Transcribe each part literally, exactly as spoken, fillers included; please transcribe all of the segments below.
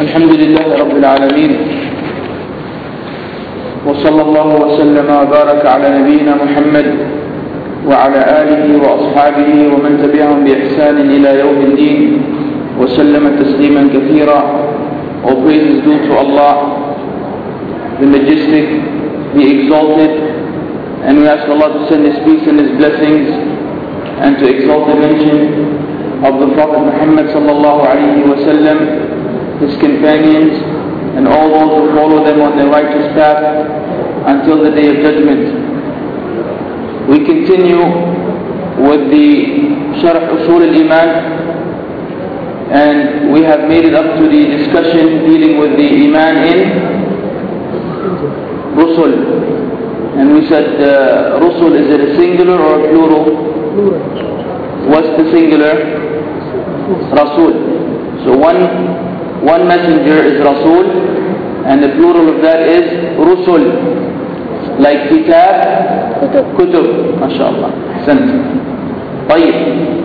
الحمد لله رب العالمين وصلى الله وسلم وبارك على نبينا محمد وعلى آله وأصحابه ومن تبعهم بإحسان إلى يوم الدين وسلم تسليما كثيرا. All praise is due to Allah, the Majestic, the Exalted, and we ask Allah to send His peace and His blessings and to exalt the mention of the Prophet Muhammad sallallahu alaihi wasallam, his companions, and all those who follow them on their righteous path until the day of judgment. We continue with the Sharh Usul al-Iman, and we have made it up to the discussion dealing with the Iman in Rusul. And we said uh, Rusul, is it a singular or a plural? What's the singular? Rasul. So one one messenger is Rasul, and the plural of that is Rusul. Like Kitab, Kutub. MashaAllah. Ahsant. Tayyib.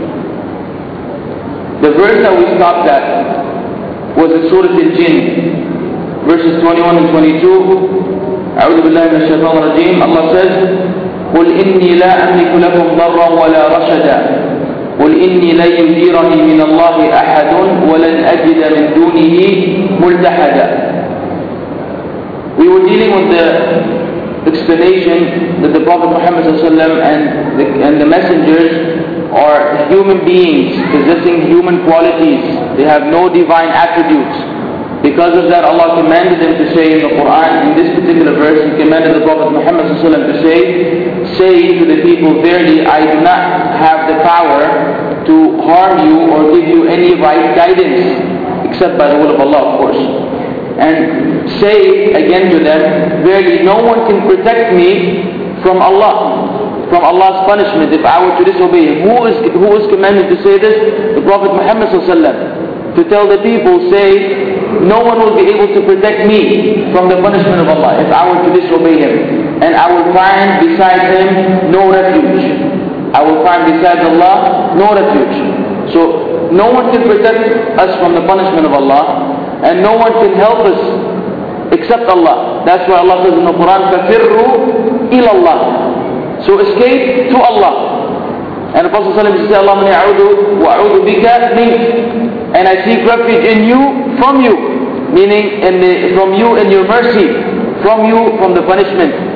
The verse that we stopped at was in Surah Al-Jinn, verses twenty-one and twenty-two. أعوذ بالله من الشيطان الرجيم. Allah says, قل إني لا أملك لكم ضرا ولا رشدا قل إني لن يجيرني من الله أحد ولن أجد من دونه ملتحدا. We were dealing with the explanation that the Prophet Muhammad ﷺ and the, and the messengers are human beings possessing human qualities. They have no divine attributes. Because of that, Allah commanded them to say in the Quran, in this particular verse, He commanded the Prophet Muhammad ﷺ to say, say to the people, verily I do not have the power to harm you or give you any right guidance, except by the will of Allah, of course. And say again to them, verily no one can protect me from Allah, from Allah's punishment if I were to disobey Him. Who is, who is commanded to say this? The Prophet Muhammad ﷺ. To tell the people, say, no one will be able to protect me from the punishment of Allah if I were to disobey Him. And I will find besides Him no refuge. I will find besides Allah no refuge. So no one can protect us from the punishment of Allah, and no one can help us except Allah. That's why Allah says in the Quran, فَفِرُّوا إِلَى اللَّهِ. So escape to Allah. And the Prophet ﷺ said, Allahumma a'udhu wa a'udhu bika mink. And I seek refuge in you, from you. Meaning in the, from you in your mercy. From you, from the punishment.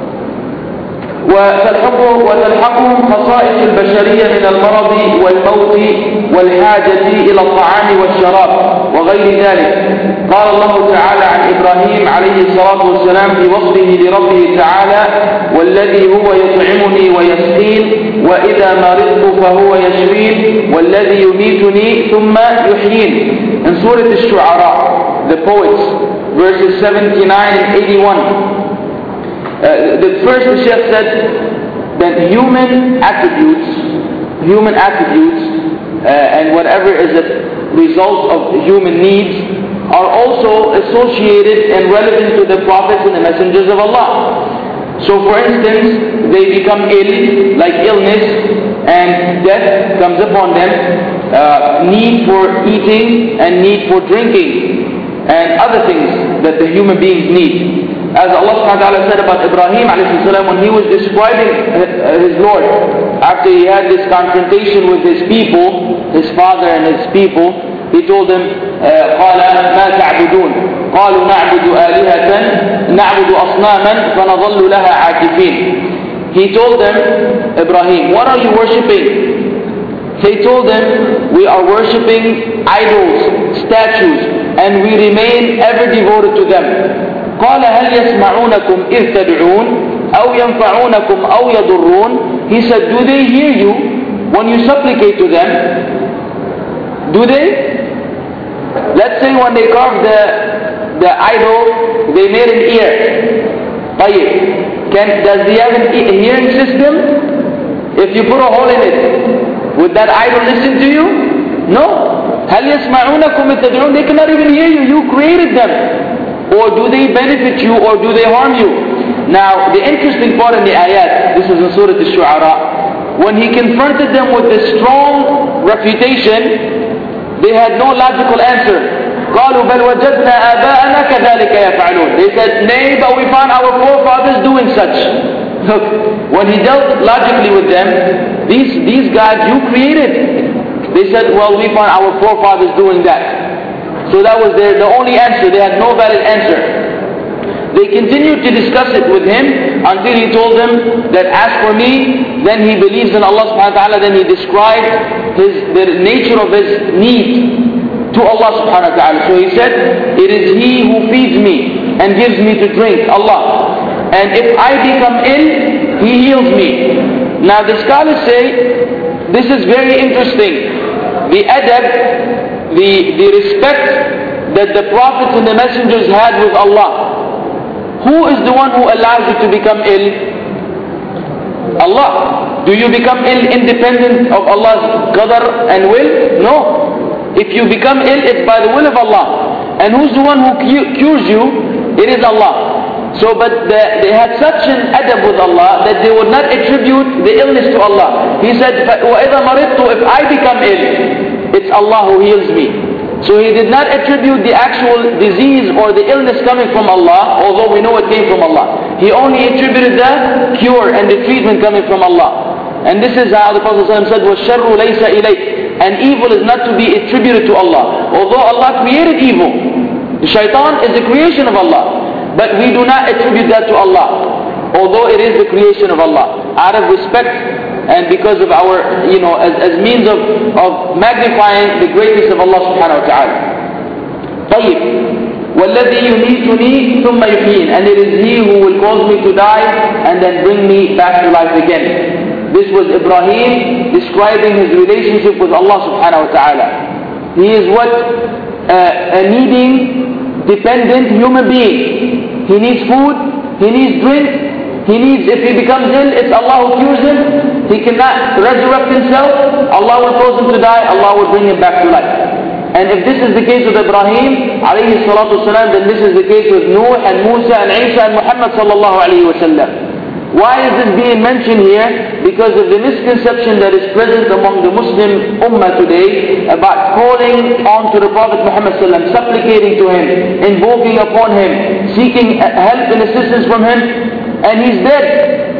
وتلحقهم خصائص البشرية من المرض والموت والحاجة إلى الطعام والشراب وغير ذلك. قال الله تعالى عن إبراهيم عليه الصلاة والسلام في وصفه لربه تعالى والذي هو يطعمني ويسقين وإذا مرضت فهو يشفين والذي يميتني ثم يحيين. In Surah Al-Shu'ara, the poets, verses seventy-nine and eighty-one. Uh, the first the Shaykh said that human attributes, human attributes uh, and whatever is a result of human needs are also associated and relevant to the prophets and the messengers of Allah. So for instance, they become ill, like illness and death comes upon them, uh, need for eating and need for drinking and other things that the human beings need. As Allah subhanahu wa ta'ala said about Ibrahim alayhi salam when he was describing his Lord after he had this confrontation with his people, his father and his people, he told them, قال ما تعبدون قالوا نعبد آلهة نعبد أصناما فنظل لها عاكفين. He told them, Ibrahim, what are you worshipping? They told them, we are worshipping idols, statues, and we remain ever devoted to them. قال هل يسمعونكم إذ تدعون أو ينفعونكم أو يضرون. He said, do they hear you when you supplicate to them? Do they? Let's say when they carved the, the idol, they made an ear. Can, does he have a hearing system? If you put a hole in it, would that idol listen to you? No. هل يسمعونكم إذ تدعون. They cannot even hear you. You created them. Or do they benefit you or do they harm you? Now, the interesting part in the ayat, this is in Surah Al-Shu'ara, when he confronted them with this strong refutation, they had no logical answer. قالوا قالوا بل وجدنا آباءنا كذلك يفعلون. They said, nay, but we found our forefathers doing such. Look, when he dealt logically with them, these, these gods you created. They said, well, we found our forefathers doing that. So that was their, the only answer. They had no valid answer. They continued to discuss it with him until he told them that as for me, then he believes in Allah subhanahu wa ta'ala, then he described his, the nature of his need to Allah subhanahu wa ta'ala. So he said, it is he who feeds me and gives me to drink, Allah. And if I become ill, he heals me. Now the scholars say, this is very interesting. The adab, the, the respect that the prophets and the messengers had with Allah. Who is the one who allows you to become ill? Allah. Do you become ill independent of Allah's qadar and will? No. If you become ill, it's by the will of Allah. And who's the one who cures you? It is Allah. So, but the, they had such an adab with Allah that they would not attribute the illness to Allah. He said, وَإِذَا مَرِضْتُ, if I become ill, it's Allah who heals me. So he did not attribute the actual disease or the illness coming from Allah, although we know it came from Allah. He only attributed the cure and the treatment coming from Allah. And this is how the Prophet ﷺ said, وَالشَّرُّ لَيْسَ إِلَيْكَ. And evil is not to be attributed to Allah. Although Allah created evil, the shaitan is the creation of Allah. But we do not attribute that to Allah, although it is the creation of Allah. Out of respect and because of our, you know, as, as means of, of magnifying the greatness of Allah subhanahu wa ta'ala. طيب. وَالَّذِي يُمِيتُنِي ثُمَّ يُحْيِينِ. And it is He who will cause me to die and then bring me back to life again. This was Ibrahim describing his relationship with Allah subhanahu wa ta'ala. He is what? Uh, a needing, dependent human being. He needs food, he needs drink, he needs, if he becomes ill, it's Allah who cures him. He cannot resurrect himself. Allah will cause him to die. Allah will bring him back to life. And if this is the case with Ibrahim, alayhi salatu wasalam, then this is the case with Nuh and Musa and Isa and Muhammad sallallahu alayhi wa sallam. Why is this being mentioned here? Because of the misconception that is present among the Muslim ummah today about calling on to the Prophet Muhammad sallallahu alayhi wa sallam, supplicating to him, invoking upon him, seeking help and assistance from him. And he's dead.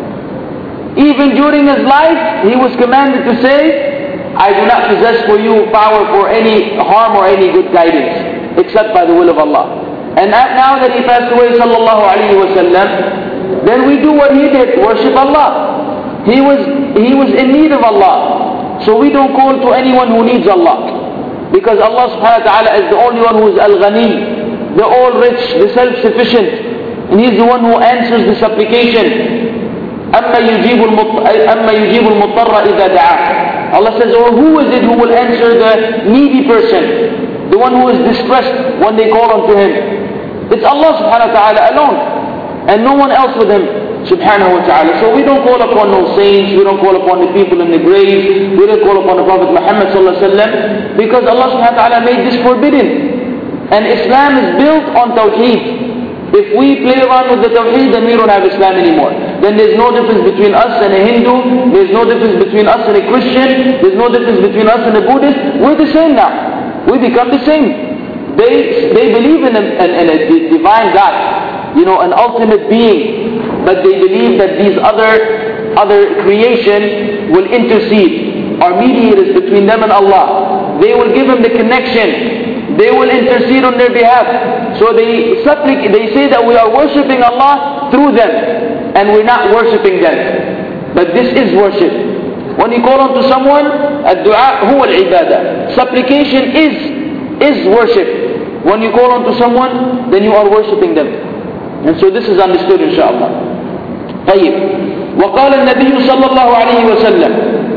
Even during his life, he was commanded to say, I do not possess for you power for any harm or any good guidance, except by the will of Allah. And now that he passed away, sallallahu alaihi wasallam, then we do what he did, worship Allah. He was, he was in need of Allah. So we don't call to anyone who needs Allah. Because Allah subhanahu wa ta'ala is the only one who is al-ghani, the all-rich, the self-sufficient. And He's the one who answers the supplication. أَمَّا يُجِيبُ الْمُضْطَرَّ إِذَا دَعَاهُ. Allah says, or who is it who will answer the needy person, the one who is distressed when they call unto Him? It's Allah subhanahu wa ta'ala alone, and no one else with Him subhanahu wa ta'ala. So we don't call upon no saints, we don't call upon the people in the graves, we don't call upon the Prophet Muhammad sallallahu alaihi wasallam, because Allah subhanahu wa ta'ala made this forbidden. And Islam is built on Tawheed. If we play around with the Tawheed, then we don't have Islam anymore. Then there's no difference between us and a Hindu, there's no difference between us and a Christian, there's no difference between us and a Buddhist. We're the same now. We become the same. They, they believe in a, in, in a divine God, you know, an ultimate being, but they believe that these other, other creation will intercede, are mediators between them and Allah. They will give them the connection. They will intercede on their behalf. So they supplicate, they say that we are worshipping Allah through them, and we're not worshipping them. But this is worship. When you call on to someone, ad-du'a huwa al-ibadah. Supplication is, is worship. When you call on to someone, then you are worshipping them. And so this is understood inshaAllah. طيب. وقال النبي صلى الله عليه وسلم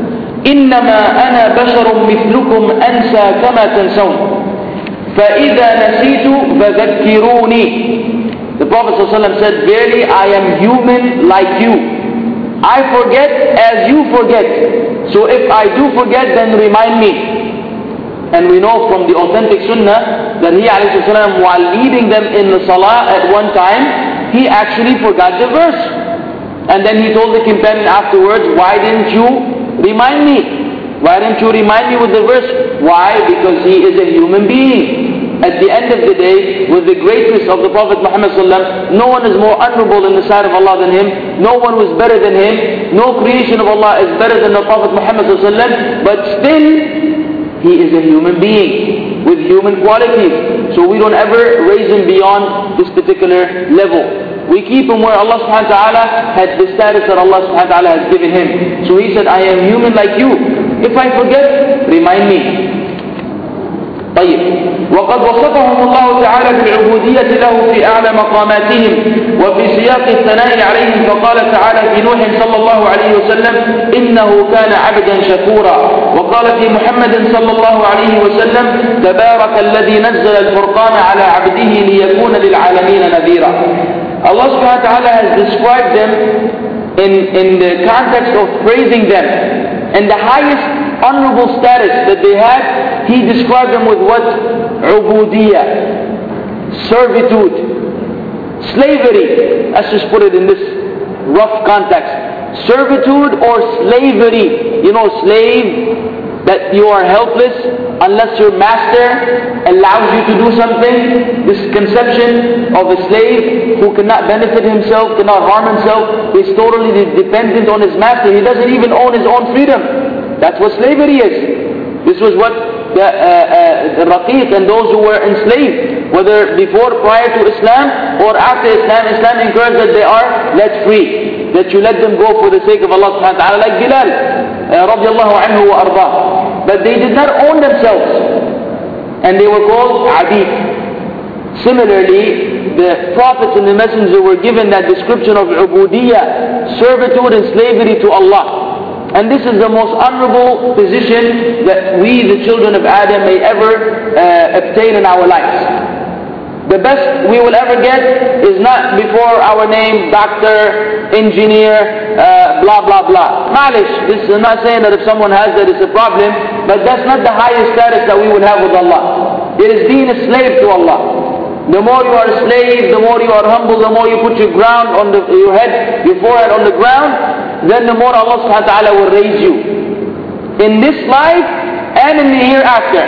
إنما أنا بشر مثلكم أنسى كما تنسون فإذا نسيت فذكروني. The Prophet ﷺ said, verily I am human like you. I forget as you forget. So if I do forget, then remind me. And we know from the authentic sunnah that he ﷺ, while leading them in the salah at one time, he actually forgot the verse. And then he told the companion afterwards, why didn't you remind me? Why didn't you remind me with the verse? Why? Because he is a human being. At the end end of the day, with the greatness of the Prophet Muhammad sallallahu alaihi wasallam, no one is more honorable in the sight of Allah than him. No one was better than him. No creation of Allah is better than the Prophet Muhammad sallallahu alaihi wasallam. But still, he is a human being with human qualities. So we don't ever raise him beyond this particular level. We keep him where Allah subhanahu wa ta'ala had the status that Allah subhanahu wa ta'ala has given him. So he said, I am human like you. If I forget, remind me. طيب وقد وصفهم الله تعالى بالعبودية له في أعلى مقاماتهم وفي سياق الثناء عليهم فقال تعالى في نوح صلى الله عليه وسلم إنه كان عبدا شكورا وقال في محمد صلى الله عليه وسلم تبارك الذي نزل الفرقان على عبده ليكون للعالمين نذيرا. Allah subhanahu wa ta'ala has described them in, in the context of praising them and the highest honorable status that they had. He described them with what? Ubudiyah, servitude, slavery. Let's just put it in this rough context. Servitude or slavery. You know, slave, that you are helpless unless your master allows you to do something. This conception of a slave who cannot benefit himself, cannot harm himself, is totally dependent on his master. He doesn't even own his own freedom. That's what slavery is. This was what the, uh, uh, the raqiq and those who were enslaved, whether before, prior to Islam or after Islam, Islam encouraged that they are let free, that you let them go for the sake of Allah subhanahu wa ta'ala, like Bilal uh, radiallahu anhu wa ardah. But they did not own themselves, and they were called abid. Similarly, the prophets and the messengers were given that description of ubudiyah, servitude and slavery to Allah. And this is the most honorable position that we, the children of Adam, may ever uh, obtain in our lives. The best we will ever get is not before our name, doctor, engineer, uh, blah, blah, blah. Malish, this is not saying that if someone has that it's a problem, but that's not the highest status that we would have with Allah. It is being a slave to Allah. The more you are a slave, the more you are humble, the more you put your ground on the, your head, your forehead on the ground, then the more Allah subhanahu wa ta'ala will raise you. In this life and in the hereafter.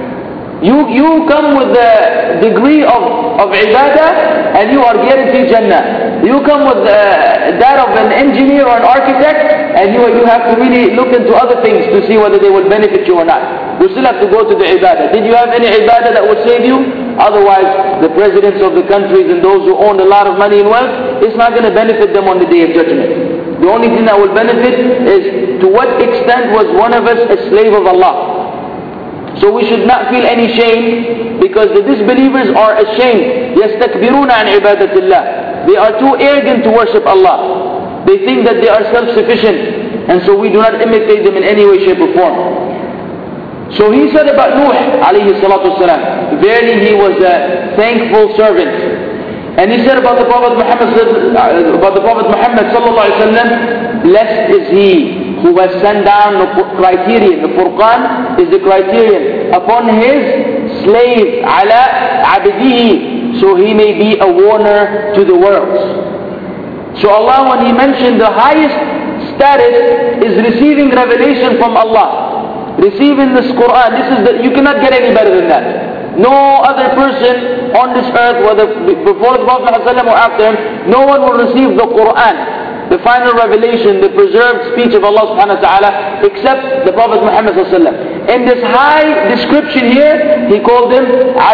You, you come with the degree of, of ibadah and you are guaranteed Jannah. You come with the, that of an engineer or an architect and you, you have to really look into other things to see whether they will benefit you or not. You still have to go to the ibadah. Did you have any ibadah that would save you? Otherwise, the presidents of the countries and those who own a lot of money and wealth, it's not going to benefit them on the Day of Judgment. The only thing that will benefit is to what extent was one of us a slave of Allah. So we should not feel any shame because the disbelievers are ashamed. يَسْتَكْبِرُونَ عَنْ عِبَادَةِ اللَّهِ. They are too arrogant to worship Allah. They think that they are self-sufficient, and so we do not imitate them in any way, shape or form. So he said about Nuh alayhi salatu wasalam, verily he was a thankful servant. And he said about the Prophet Muhammad, about the Prophet Muhammad sallallahu alaihi wasallam, blessed is he who has sent down the criterion. The Furqan is the criterion upon his slave, ala abdihi, so he may be a warner to the worlds. So Allah, when he mentioned the highest status is receiving revelation from Allah, receiving this Quran, this is the, you cannot get any better than that. No other person on this earth, whether before the Prophet ﷺ or after him, no one will receive the Quran, the final revelation, the preserved speech of Allah subhanahu wa ta'ala, except the Prophet Muhammad ﷺ. In this high description here, he called them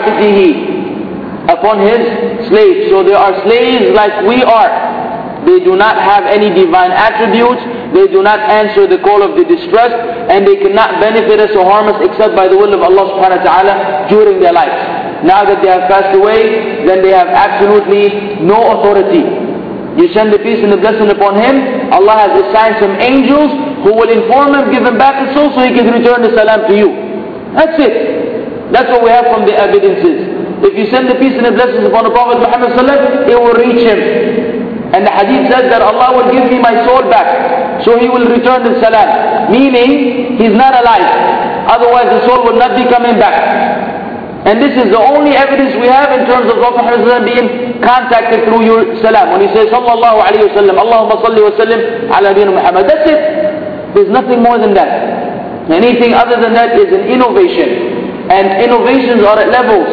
abdihi, upon his slaves. So they are slaves like we are. They do not have any divine attributes. They do not answer the call of the distressed, and they cannot benefit us or harm us except by the will of Allah subhanahu wa ta'ala during their lives. Now that they have passed away, then they have absolutely no authority. You send the peace and the blessing upon him. Allah has assigned some angels who will inform him, give him back his soul so he can return the salam to you. That's it. That's what we have from the evidences. If you send the peace and the blessings upon the Prophet Muhammad sallallahu alaihi wasallam, it will reach him. And the hadith says that Allah will give me my soul back, so he will return the salam. Meaning, he's not alive. Otherwise the soul will not be coming back. And this is the only evidence we have in terms of Prophet Muhammad being contacted through your salam. When he says, Sallallahu alayhi wa sallam, Allahumma salli wa sallim ala nabiyina Muhammad. That's it. There's nothing more than that. Anything other than that is an innovation. And innovations are at levels.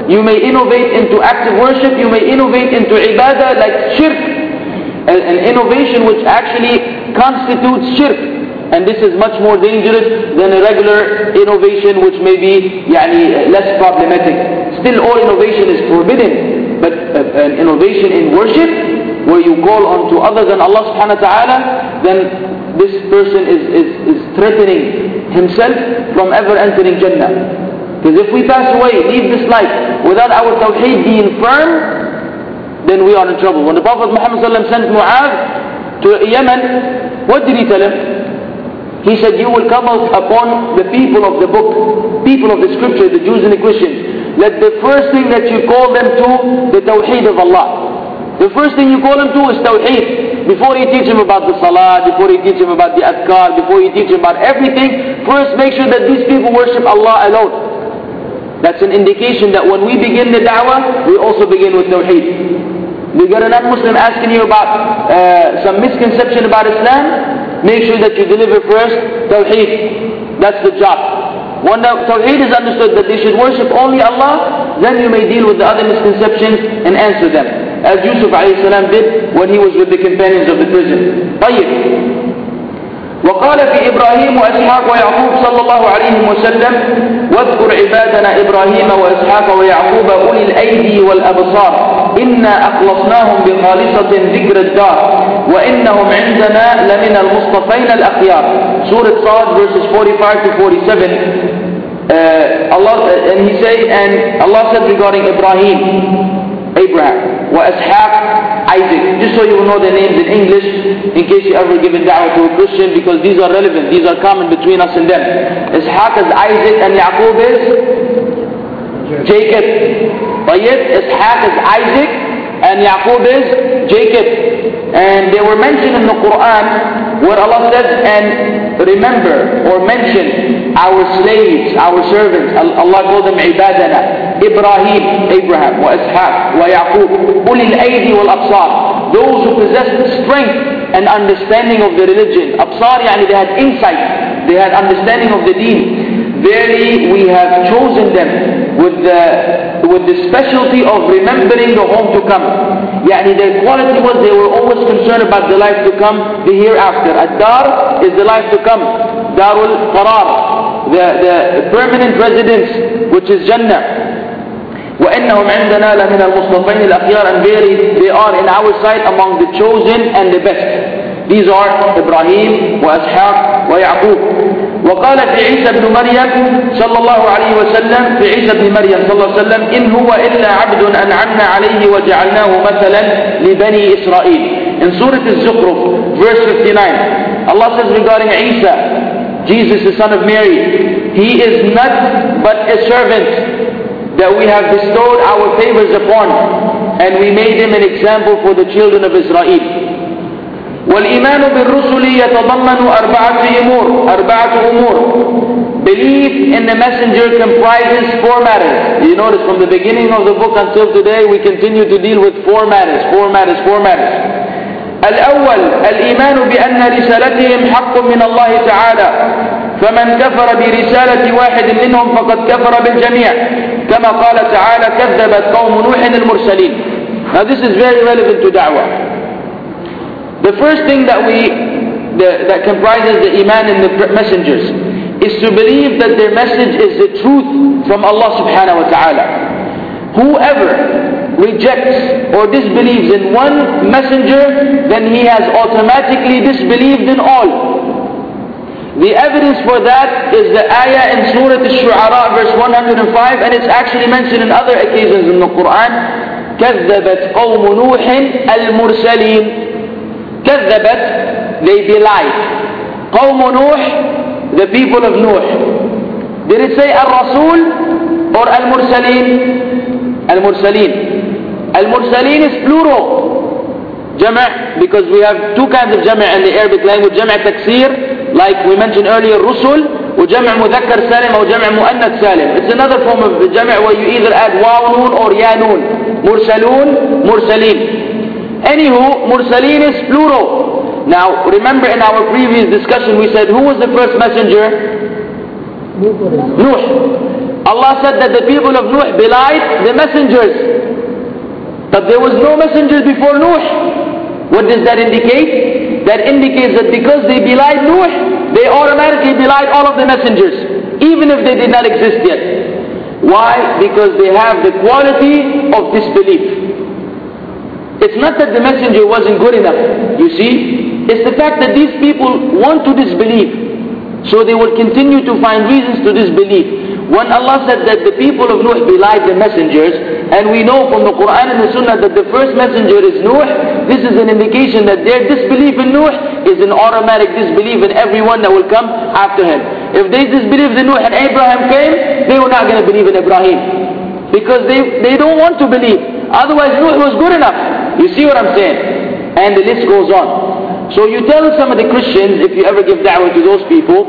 You may innovate into active worship, you may innovate into ibadah like shirk, an innovation which actually constitutes shirk. And this is much more dangerous than a regular innovation which may be yani, less problematic. Still, all innovation is forbidden, but uh, an innovation in worship where you call on to other than Allah subhanahu wa ta'ala, then this person is, is, is threatening himself from ever entering Jannah. Because if we pass away, leave this life without our tawheed being firm, then we are in trouble. When the Prophet Muhammad sent Mu'adh to Yemen, what did he tell him? He said, you will come out upon the people of the book, people of the scripture, the Jews and the Christians. Let the first thing that you call them to, the tawheed of Allah. The first thing you call them to is tawheed. Before you teach them about the salah, before you teach them about the adhkar, before you teach them about everything, first make sure that these people worship Allah alone. That's an indication that when we begin the da'wah, we also begin with tawheed. You get a non-Muslim asking you about uh, some misconception about Islam, make sure that you deliver first tawheed. That's the job. When the tawheed is understood that they should worship only Allah, then you may deal with the other misconceptions and answer them. As Yusuf alayhi salam did when he was with the companions of the prison. طيب. وقال في إبراهيم وإسحاق ويعقوب صلى الله عليه وسلم واذكر عبادنا إبراهيم وإسحاق ويعقوب أولي الأيدي والأبصار إنا أخلصناهم بخالصة ذكر الدار وإنهم عندنا لمن المصطفين الأخيار. Surah Sad verses forty-five to forty-seven. uh, Allah, and he said, and Allah said regarding Ibrahim, Abraham, wa Ishaq, Isaac. Just so you know the names in English, in case you ever give a da'wah to a Christian, because these are relevant, these are common between us and them. Ishaq is Isaac and Yaqub is Jacob. Tayyib, Ishaq is Isaac and Yaqub is Jacob. And they were mentioned in the Quran where Allah said, and remember or mention our slaves, our servants. Allah called them ibadana. Ibrahim, Abraham, wa Ishaq, wa Yaqub, ulil aydi wal absar. Those who possessed strength and understanding of the religion. Absar, yani they had insight, they had understanding of the deen. Verily we have chosen them with the, with the specialty of remembering the home to come. Yani their quality was they were always concerned about the life to come, the hereafter. Ad-dar is the life to come. Darul Qarar, the, the permanent residence, which is Jannah. وَإِنَّهُمْ عِنْدَنَا لَمِنَ الْمُصْطَفَيْنِ الْأَخْيَارِ. And very, they are in our sight among the chosen and the best. These are Ibrahim, wa Ishaq, wa Yaqub. وقال في عيسى بن مريم صلى الله عليه وسلم في عيسى بن مريم صلى الله عليه وسلم إن هو إلا عبد أنعمنا عليه وجعلناه مثلا لبني إسرائيل. In Surah Al-Zukhruf, verse fifty-nine, Allah says regarding Isa, Jesus the son of Mary, he is not but a servant that we have bestowed our favors upon, and we made him an example for the children of Israel. وَالْإِيمَانُ بِالرُّسُلِ يَتَضَمَّنُ أَرْبَعَةِ أُمُورٍ أَرْبَعَةُ أُمُورٍ. Belief in the messenger comprises four matters. You notice from the beginning of the book until today we continue to deal with four matters, four matters, four matters. الأول الإيمان بأن رسالتهم حق من الله تعالى فمن كفر برسالة واحد منهم فقد كفر بالجميع كما قال تعالى كذبت قوم نوح المرسلين. Now this is very relevant to da'wah. The first thing that we the, that comprises the iman in the messengers is to believe that their message is the truth from Allah subhanahu wa ta'ala. Whoever rejects or disbelieves in one messenger, then he has automatically disbelieved in all. The evidence for that is the ayah in Surah Al-Shu'ara verse one hundred five, and it's actually mentioned in other occasions in the Quran. كذبت قوم نوح المرسلين. كذبت, they belied. قوم نوح, the people of Nuh. Did it say Al-Rasul or Al-Mursaleen? Al-Mursaleen. Al-Mursaleen is plural. Jama', because we have two kinds of jama' in the Arabic language. Jama' taksir, like we mentioned earlier, Rusul, or Jama' Mudhakkar Salim, or Jama' Mu'annath Salim. It's another form of the Jama' where you either add Waw Noon or Ya Noon. Mursalun, Mursaleen. Anywho, Mursaleen is plural. Now, remember in our previous discussion we said, who was the first messenger? Nuh. Allah said that the people of Nuh belied the messengers. But there was no messenger before Nuh. What does that indicate? That indicates that because they belied Nuh, they automatically belied all of the messengers, even if they did not exist yet. Why? Because they have the quality of disbelief. It's not that the messenger wasn't good enough, you see. It's the fact that these people want to disbelieve. So they will continue to find reasons to disbelieve. When Allah said that the people of Nuh belied the messengers, and we know from the Quran and the Sunnah that the first messenger is Nuh, this is an indication that their disbelief in Nuh is an automatic disbelief in everyone that will come after him. If they disbelieved in Nuh and Abraham came, they were not going to believe in Ibrahim. Because they, they don't want to believe. Otherwise Nuh was good enough. You see what I'm saying? And the list goes on. So you tell some of the Christians, if you ever give da'wah to those people,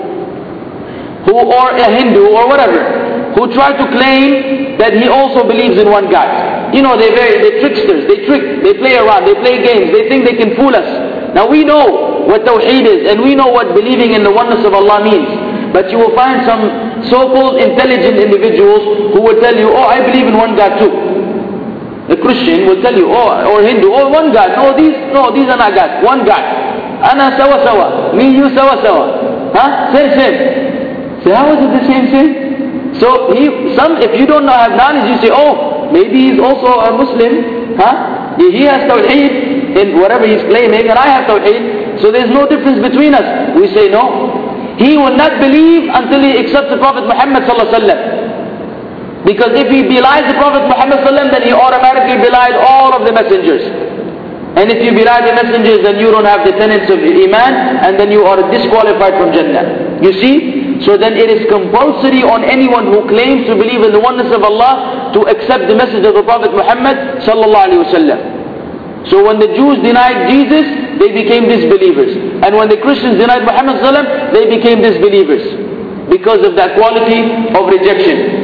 who or a Hindu or whatever, who try to claim that he also believes in one God. You know, they're very, they're tricksters, they trick, they play around, they play games, they think they can fool us. Now we know what Tawheed is, and we know what believing in the oneness of Allah means. But you will find some so-called intelligent individuals who will tell you, oh, I believe in one God too. The Christian will tell you, oh, or Hindu, oh, one God. No, these, no, these are not God. One God. Ana sawa sawa. Me, you sawa sawa. Huh? Same, same. So how is it the same thing? So he, some, if you don't know, have knowledge, you say, oh, maybe he's also a Muslim. Huh? He has Tawheed in whatever he's claiming, and I have Tawheed. So there's no difference between us. We say no. He will not believe until he accepts the Prophet Muhammad sallallahu alaihi wasallam. Because if he belies the Prophet Muhammad sallallahu alaihi wasallam, then he automatically belied all of the messengers. And if you belie the messengers, then you don't have the tenets of Iman, and then you are disqualified from Jannah. You see? So then it is compulsory on anyone who claims to believe in the oneness of Allah to accept the message of the Prophet Muhammad sallallahu alaihi wasallam. So when the Jews denied Jesus, they became disbelievers. And when the Christians denied Muhammad sallallahu alaihi wasallam, they became disbelievers. Because of that quality of rejection.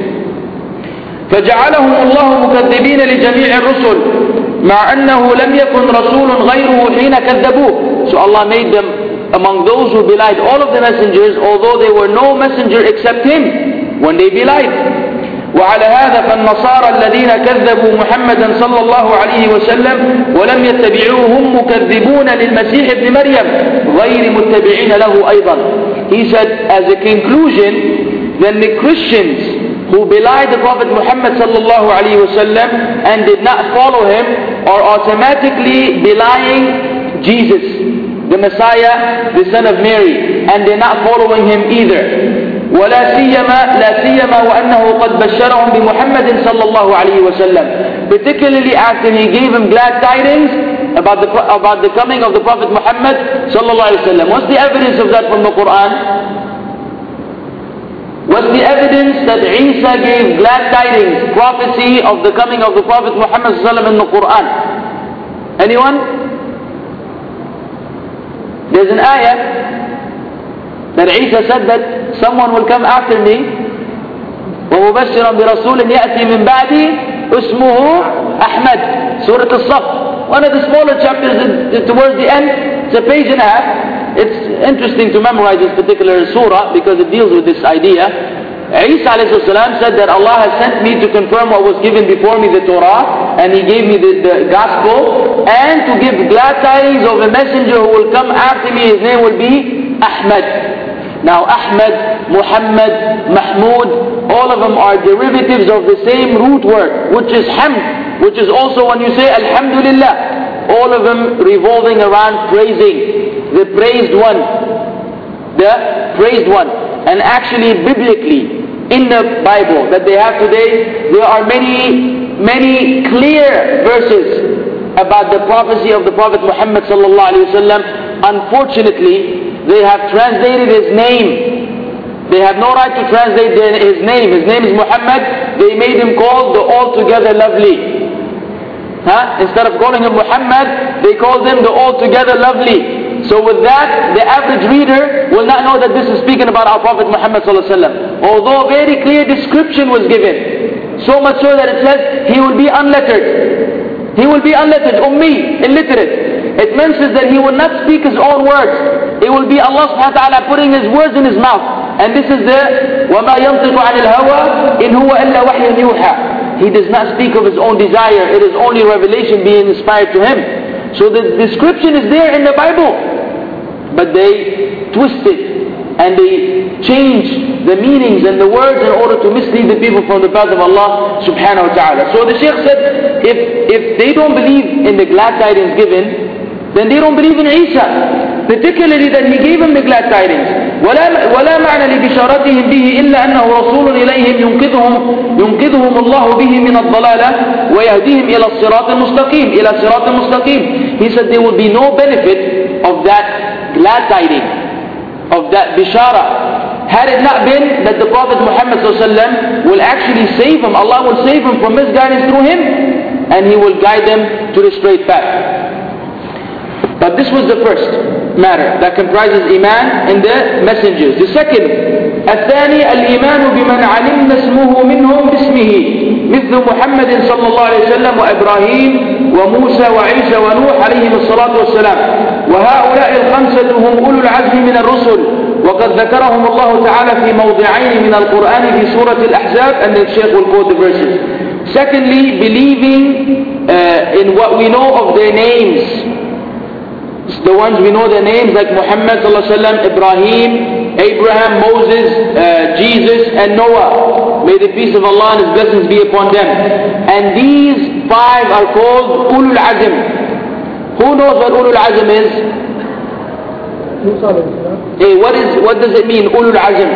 فجعلهم الله مكذبين لجميع الرسل مع أنه لم يكن رسول غيره حين كذبوه. So Allah made them among those who belied all of the messengers, although there were no messenger except him when they belied. وعلى هذا فالنصارى الذين كذبوا محمدا صلى الله عليه وسلم ولم يتبعوه هم مكذبون للمسيح ابن مريم غير متبعين له أيضا. He said, as a conclusion, then the Christians who belied the Prophet Muhammad sallallahu alaihi wasallam and did not follow him are automatically belying Jesus, the Messiah, the son of Mary, and they're not following him either. ولا سيما لا سيما وأنه قد بشرهم بمحمد صلى الله عليه وسلم. Particularly after he gave him glad tidings about the about the coming of the Prophet Muhammad صلى الله عليه وسلم. What's the evidence of that from the Quran? What's the evidence that Isa gave glad tidings, prophecy of the coming of the Prophet Muhammad sallallahu alaihi wasallam in the Quran? Anyone? There's an ayah that Isa said that someone will come after me, وَمُبَشِّرًا بِرَسُولٍ يَأْتِي مِنْ بَعْدِي اسْمُهُ أحمد. Surah Al-Saf. One of the smaller chapters towards the end. It's a page and a half. It's interesting to memorize this particular surah because it deals with this idea. Isa alayhi salam said that Allah has sent me to confirm what was given before me, the Torah, and He gave me the, the gospel, and to give glad tidings of a messenger who will come after me. His name will be Ahmad. Now Ahmad, Muhammad, Mahmud, all of them are derivatives of the same root word, which is hamd, which is also when you say Alhamdulillah, all of them revolving around praising the praised one, the praised one. And actually biblically, in the Bible that they have today, there are many, many clear verses about the prophecy of the Prophet Muhammad sallallahu alaihi wasallam. Unfortunately, they have translated his name. They have no right to translate his name. His name is Muhammad. They made him called the altogether lovely. Huh? Instead of calling him Muhammad, they called him the altogether lovely. So with that, the average reader will not know that this is speaking about our Prophet Muhammad sallallahu alaihi wasallam. Although a very clear description was given. So much so that it says he will be unlettered. He will be unlettered, ummi, illiterate. It mentions that he will not speak his own words. It will be Allah subhanahu wa ta'ala putting his words in his mouth. And this is the وَمَا يَنطِقُ عَنِ الْهَوَىٰ إِنْ هُوَ إِلَّا وَحْيٌ يُوحَىٰ. He does not speak of his own desire. It is only revelation being inspired to him. So the description is there in the Bible. But they twist it and they change the meanings and the words in order to mislead the people from the path of Allah subhanahu wa ta'ala. So the Shaykh said, if, if they don't believe in the glad tidings given, then they don't believe in Isa. Particularly that he gave them the glad tidings. ولا ولا معنى لبشارتهم به إلا أنه رسول إليهم ينقذهم ينقذهم الله به من الضلالة ويهديهم إلى الصراط المستقيم إلى الصراط المستقيم. He said there will be no benefit of that glad tiding, of that bishara, had it not been that the Prophet Muhammad ﷺ will actually save him. Allah will save him from misguidance through him, and he will guide them to the straight path. But this was the first matter that comprises Iman in the messengers. The second, الثاني الإيمان بمن علمنا اسمه منهم باسمه مثل محمد صلى الله عليه وسلم وإبراهيم وموسى وعيسى ونوح عليهم الصلاة والسلام. وهؤلاء الخمسة هم أولو العزم من الرسل، وقد ذكرهم الله تعالى في موضعين من القرآن في سورة الأحزاب. And the Shaykh will quote the verses. Secondly, believing uh, in what we know of their names. The ones we know their names, like Muhammad sallallahu alaihi wasallam, Ibrahim, Abraham, Moses, uh, Jesus, and Noah. May the peace of Allah and His blessings be upon them. And these five are called Ulul Azm. Who knows what Ulul Azm is? Hey, what is what does it mean, Ulul Azm?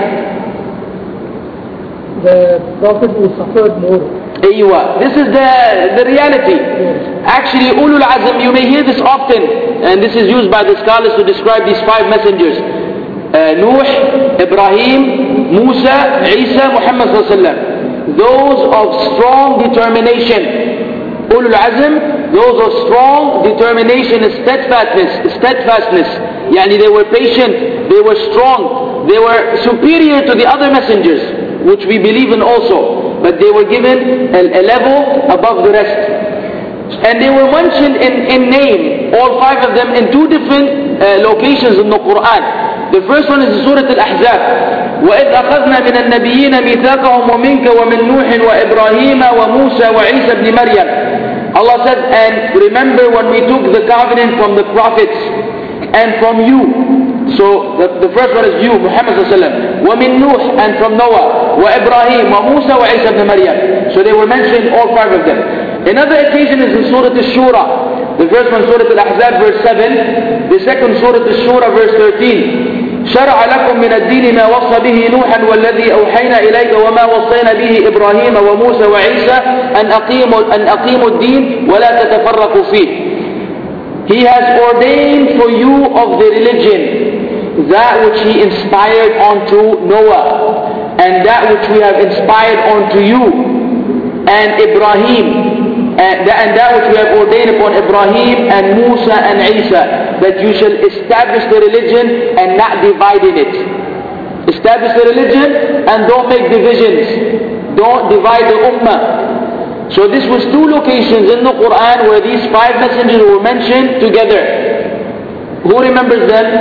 The Prophet who suffered more. Aywa. This is the, the reality. Actually, Ulul Azm, you may hear this often, and this is used by the scholars to describe these five messengers. Uh, Nuh, Ibrahim, Musa, Isa, Muhammad sallallahu alaihi wasallam. Those of strong determination. Ulul Azm, those of strong determination and steadfastness. Steadfastness. Yani they were patient, they were strong, they were superior to the other messengers, which we believe in also. But they were given a, a level above the rest. And they were mentioned in, in name, all five of them, in two different uh, locations in the Quran. The first one is Surah Al-Ahzab. وَإِذْ أَخَذْنَا مِنَ النَّبِيِّينَ مِيثَاقَهُمْ وَمِنْكَ وَمِنْ نُوحٍ وَإِبْرَاهِيمَ وَمُوسَى وَعِيسَى بْنِ مَرْيَمَ. Allah said, and remember when we took the covenant from the prophets and from you. So the, the first one is you, Muhammad sallallahu alaihi wasallam. وَمِن نُوحٍ, and from Noah, وَإِبْرَاهِيمَ وَمُوسَى وَعِيسَى بْنِ مَرْيَمَ. So they were mentioned, all five of them. Another occasion is in Surah Al-Shura. The first one, Surah Al-Ahzab, verse seven. The second, Surah Al-Shura, verse thirteen. شرع لكم من الدين ما وصى به نوحا والذي أوحينا إليك وما وصينا به إبراهيم وموسى وعيسى أن أقيموا أن أقيموا الدين ولا تتفرقوا فيه. He has ordained for you of the religion that which He inspired unto Noah, and that which we have inspired unto you, and Ibrahim, and that, and that which we have ordained upon Ibrahim and Musa and Isa, that you shall establish the religion and not divide in it. Establish the religion and don't make divisions. Don't divide the ummah. So this was two locations in the Quran where these five messengers were mentioned together. Who remembers them?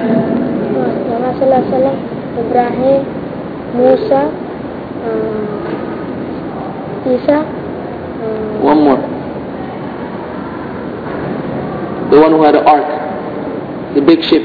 Ibrahim, Musa, uh, Isa. Uh, One more. The one who had an ark. The big ship.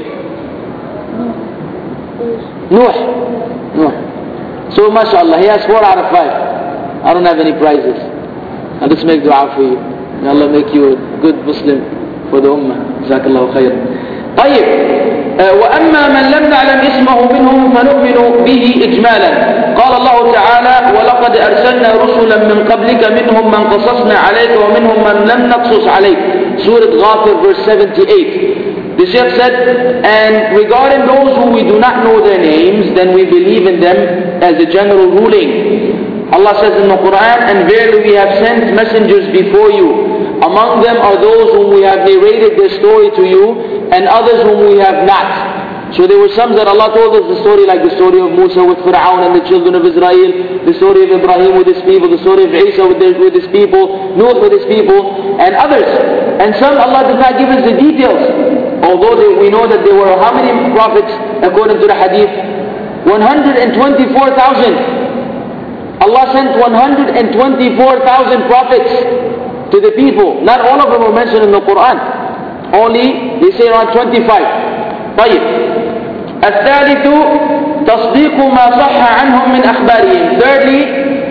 Nuh. Nuh. So mashallah, he has four out of five. I don't have any prizes. I'll just make dua for you. May Allah make you a good Muslim for the ummah. Jazakallahu khair. طيب. وأما من لم نعلم اسمه منهم فنؤمن به إجمالا. قال الله تعالى ولقد أرسلنا رسلا من قبلك منهم من قصصنا عليك ومنهم من لم نقصص عليك. Surah Ghafir, verse seventy-eight. The Shaykh said, and regarding those who we do not know their names, then we believe in them as a general ruling. Allah says in the Quran, and verily we have sent messengers before you. Among them are those whom we have narrated their story to you, and others whom we have not. So there were some that Allah told us the story, like the story of Musa with Fir'aun and the children of Israel, the story of Ibrahim with his people, the story of Isa with, their, with his people, Nuh with his people, and others. And some Allah did not give us the details. Although they, we know that there were how many prophets according to the hadith? one hundred twenty-four thousand. Allah sent one hundred twenty-four thousand prophets to the people. Not all of them were mentioned in the Quran. Only, they say around twenty-five. طيب. الثالث تصديق ما صح عنهم من أخبارهم. Thirdly,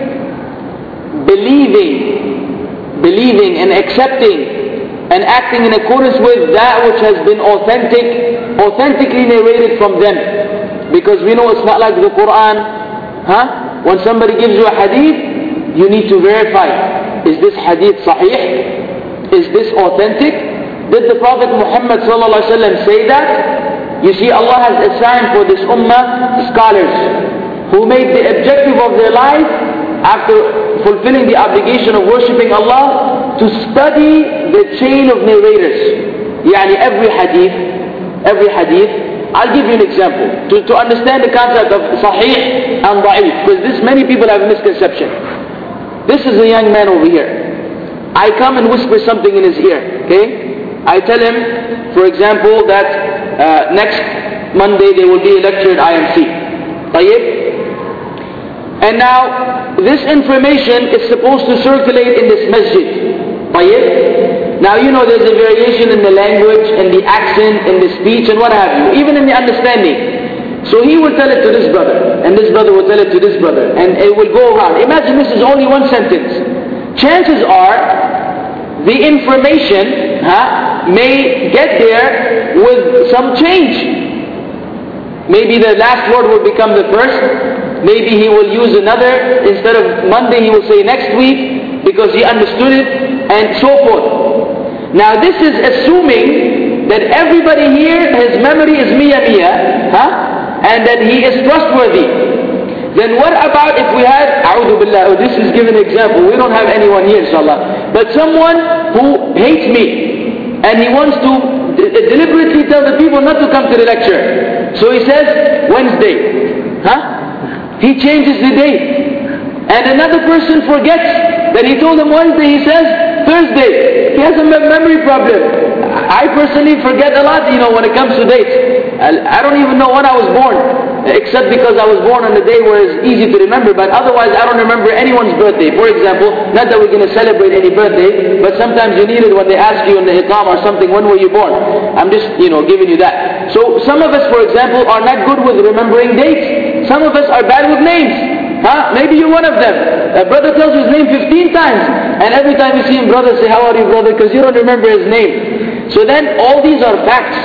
believing, believing and accepting and acting in accordance with that which has been authentic, authentically narrated from them. Because we know it's not like the Quran, huh? When somebody gives you a hadith, you need to verify, is this hadith sahih? Is this authentic? Did the Prophet Muhammad sallallahu alaihi wasallam say that? You see, Allah has assigned for this ummah scholars who made the objective of their life, after fulfilling the obligation of worshipping Allah, to study the chain of narrators. Yani every hadith, every hadith. I'll give you an example to, to understand the concept of sahih and da'if, because this many people have a misconception. This is a young man over here. I come and whisper something in his ear, okay? I tell him, for example, that uh, next Monday there will be a lecture at I M C. طيب? And now, this information is supposed to circulate in this masjid. طيب? Now you know there's a variation in the language, and the accent, in the speech, and what have you, even in the understanding. So he will tell it to this brother, and this brother will tell it to this brother, and it will go around. Imagine this is only one sentence. Chances are, the information huh, may get there with some change. Maybe the last word will become the first. Maybe he will use another, instead of Monday he will say next week, because he understood it, and so forth. Now this is assuming that everybody here, his memory is miya miya, huh? And that he is trustworthy. Then what about if we had, a'udhu billah, oh, this is given an example, we don't have anyone here inshallah, but someone who hates me, and he wants to deliberately tell the people not to come to the lecture. So he says, Wednesday, huh? He changes the date. And another person forgets that he told him Wednesday, he says Thursday. He has a memory problem. I personally forget a lot, you know, when it comes to dates. I don't even know when I was born, except because I was born on a day where it's easy to remember, but otherwise I don't remember anyone's birthday. For example, not that we're going to celebrate any birthday, but sometimes you need it when they ask you in the iqam or something, when were you born? I'm just, you know, giving you that. So some of us, for example, are not good with remembering dates. Some of us are bad with names. Huh? Maybe you're one of them. A brother tells you his name fifteen times, and every time you see him, brother, say, how are you, brother? Because you don't remember his name. So then all these are facts.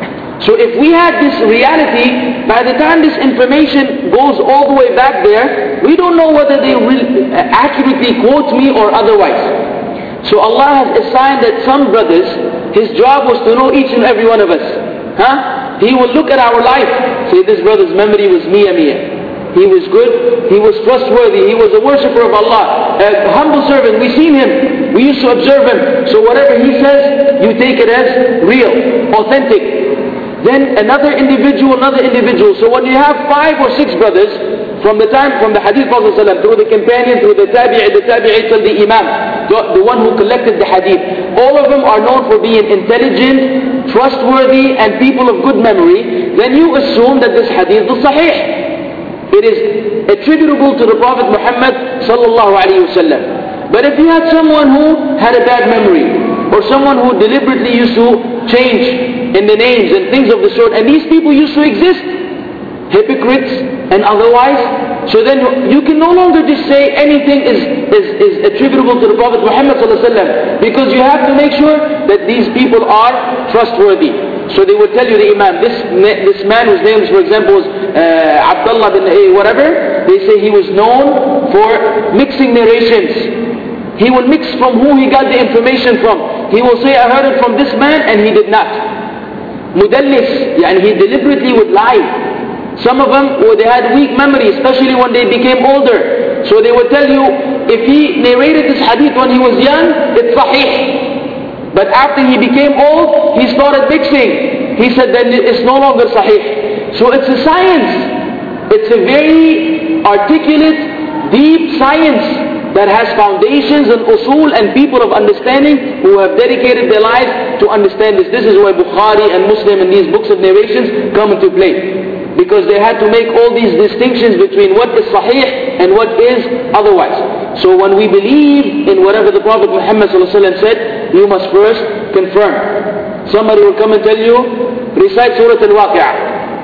So if we had this reality, by the time this information goes all the way back there, we don't know whether they will accurately quote me or otherwise. So Allah has assigned that some brothers, his job was to know each and every one of us. Huh? He will look at our life, say this brother's memory was miya miya. He was good, he was trustworthy, he was a worshipper of Allah, a humble servant, we seen him, we used to observe him. So whatever he says, you take it as real, authentic. Then another individual, another individual. So when you have five or six brothers, from the time, from the hadith of Prophet ﷺ, through the companion, through the tabi'i, the tabi'i till the imam, the, the one who collected the hadith, all of them are known for being intelligent, trustworthy, and people of good memory, then you assume that this hadith is sahih. It is attributable to the Prophet Muhammad sallallahu alaihi wasallam. But if you had someone who had a bad memory, or someone who deliberately used to change in the names and things of the sort, and these people used to exist, hypocrites and otherwise, so then you can no longer just say anything is, is, is attributable to the Prophet Muhammad sallallahu alaihi wasallam, because you have to make sure that these people are trustworthy. So they will tell you, the Imam, this this man whose name, for example, was uh, Abdullah bin A, whatever, they say he was known for mixing narrations. He will mix from who he got the information from. He will say, I heard it from this man, and he did not. Mudallis, yani he deliberately would lie. Some of them, well, they had weak memory, especially when they became older. So they would tell you, if he narrated this hadith when he was young, it's sahih. But after he became old, he started mixing. He said that it's no longer sahih. So it's a science. It's a very articulate, deep science that has foundations and usul and people of understanding who have dedicated their lives to understand this. This is why Bukhari and Muslim and these books of narrations come into play. because they had to make all these distinctions between what is sahih and what is otherwise. So when we believe in whatever the Prophet Muhammad said, you must first confirm. Somebody will come and tell you, recite Surah Al-Waqi'ah,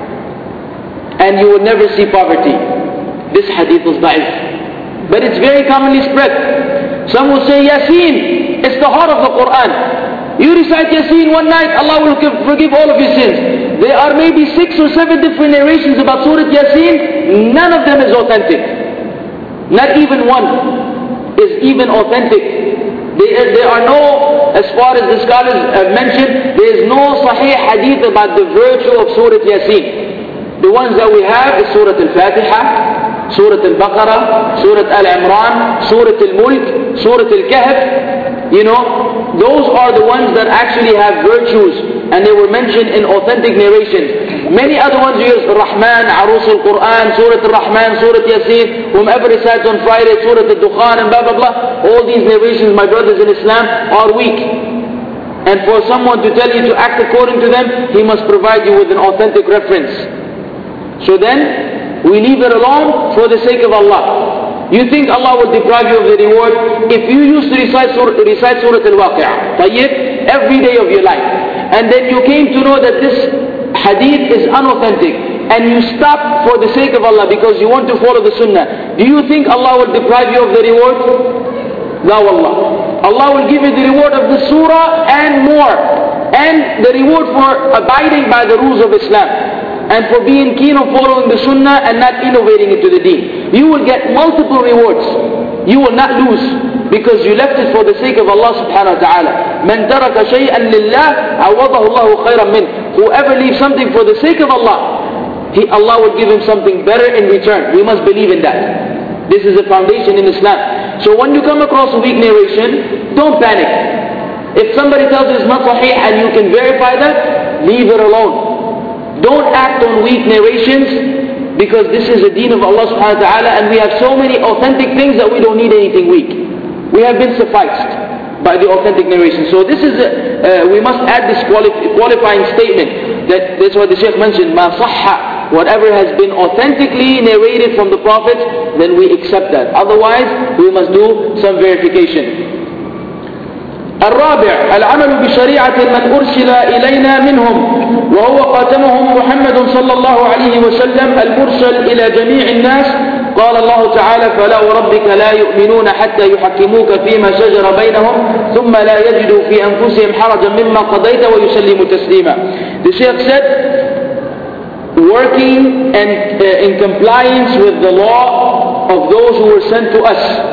and you will never see poverty. This hadith is da'if, but it's very commonly spread. Some will say Yasin, it's the heart of the Quran. You recite Yasin one night, Allah will forgive all of your sins. There are maybe six or seven different narrations about Surah Yasin. None of them is authentic. Not even one is even authentic. There, there are no, as far as the scholars have mentioned, there is no Sahih hadith about the virtue of Surah Yasin. The ones that we have is Surah Al-Fatiha, Surah Al-Baqarah, Surah Al-Imran, Surah Al-Mulk, Surah Al-Kahf. You know, those are the ones that actually have virtues, and they were mentioned in authentic narrations. Many other ones use Rahman, Arus al-Quran, Surah Al-Rahman, Surah Yasin, whomever recites on Friday, Surah Al-Dukhan, and blah blah blah. All these narrations, my brothers in Islam, are weak. And for someone to tell you to act according to them, he must provide you with an authentic reference. So then, we leave it alone for the sake of Allah. You think Allah will deprive you of the reward if you used to recite Surah, recite Surah Al-Waqi'ah, tayyib, every day of your life, and then you came to know that this hadith is unauthentic, and you stop for the sake of Allah because you want to follow the sunnah. Do you think Allah will deprive you of the reward? La wallah. Allah will give you the reward of the surah and more, and the reward for abiding by the rules of Islam, and for being keen on following the sunnah and not innovating into the deen. You will get multiple rewards. You will not lose, because you left it for the sake of Allah subhanahu wa ta'ala. Man taraka shay'an lillah, awadahu Allahu khayran min. Whoever leaves something for the sake of Allah, he, Allah will give him something better in return. We must believe in that. This is a foundation in Islam. So when you come across a weak narration, don't panic. If somebody tells you it's not sahih and you can verify that, leave it alone. Don't act on weak narrations, because this is the deen of Allah subhanahu wa ta'ala, and we have so many authentic things that we don't need anything weak. We have been sufficed by the authentic narration. So this is, a, uh, we must add this quali- qualifying statement, that that's what the Shaykh mentioned, ma sahha, whatever has been authentically narrated from the Prophet, then we accept that. Otherwise, we must do some verification. الرابع العمل بشريعة من أرسل إلينا منهم، وهو خاتمهم محمد صلى الله عليه وسلم المرسل إلى جميع الناس. قال الله تعالى فلا وربك لا يؤمنون حتى يحكموك فيما شجر بينهم ثم لا يجدوا في أنفسهم حرجا مما قضيت ويسلموا تسليما. The Shaykh said, working and uh, in compliance with the law of those who were sent to us.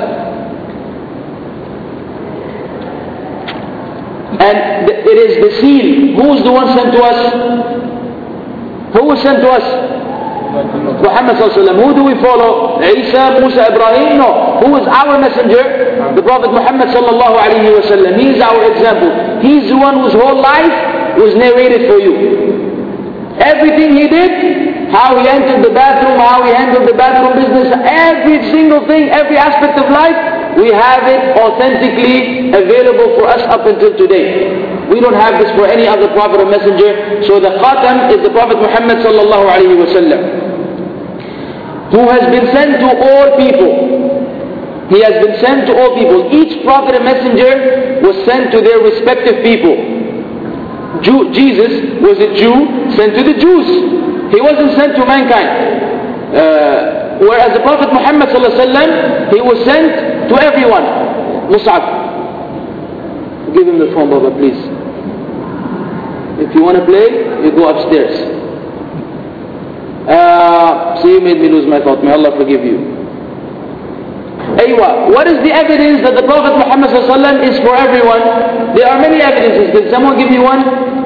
And it is the seal. Who is the one sent to us? Who was sent to us? Muhammad sallallahu alaihi wasallam. Who do we follow? Isa, Musa, Ibrahim? No. Who is our messenger? The Prophet Muhammad sallallahu alaihi wasallam. He is our example. He is the one whose whole life was narrated for you. Everything he did, how he entered the bathroom, how he handled the bathroom business, every single thing, every aspect of life, we have it authentically available for us up until today. We don't have this for any other prophet or messenger. So the Khatam is the Prophet Muhammad sallallahu alaihi wasallam, who has been sent to all people. He has been sent to all people. Each prophet and messenger was sent to their respective people. Jew, Jesus was a Jew sent to the Jews. He wasn't sent to mankind. Uh, whereas the Prophet Muhammad sallallahu alaihi wasallam, he was sent to everyone. Mus'ab, give him the phone, Baba, please. If you want to play, you go upstairs. Uh, see, you made me lose my thought. May Allah forgive you. Aywa, what is the evidence that the Prophet Muhammad sallallahu alaihi wasallam is for everyone? There are many evidences. Can someone give me one?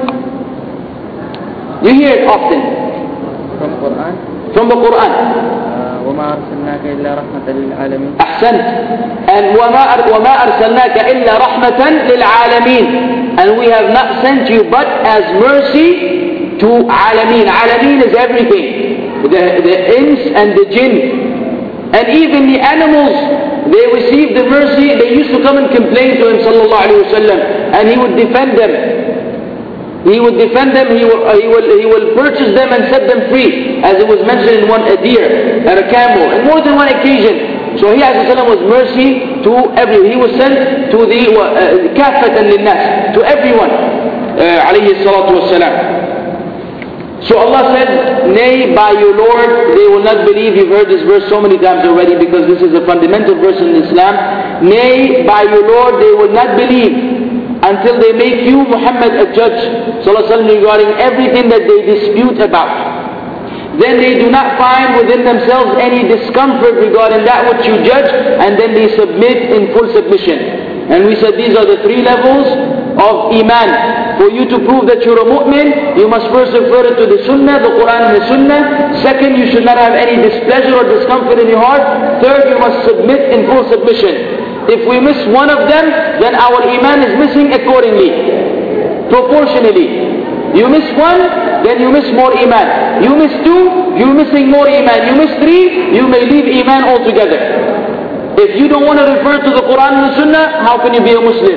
You hear it often. From Quran? From the Quran. وما أرسلناك إلا رحمة للعالمين. أحسنت. And وما وما أرسلناك إلا رحمة للعالمين. And we have not sent you but as mercy to عالمين. عالمين is everything. The, the ins and the jinn. And even the animals, they received the mercy. They used to come and complain to him sallallahu alaihi wasallam, and he would defend them. He would defend them, he will, he will, he will purchase them and set them free, as it was mentioned in one, a deer and a camel, in more than one occasion. So he was mercy to everyone. He was sent to the kafatan linnas, to everyone, uh, alayhi salatu wassalam. So Allah said, nay, by your Lord, they will not believe. You've heard this verse so many times already, because this is a fundamental verse in Islam. Nay, by your Lord, they will not believe until they make you, Muhammad, a judge, sallallahu alaihi wasallam, regarding everything that they dispute about. Then they do not find within themselves any discomfort regarding that which you judge, and then they submit in full submission. And we said these are the three levels of Iman. For you to prove that you're a mu'min, you must first refer it to the Sunnah, the Quran and the Sunnah. Second, you should not have any displeasure or discomfort in your heart. Third, you must submit in full submission. If we miss one of them, then our Iman is missing accordingly, proportionally. You miss one, then you miss more Iman. You miss two, you're missing more Iman. You miss three, you may leave Iman altogether. If you don't want to refer to the Quran and the Sunnah, how can you be a Muslim?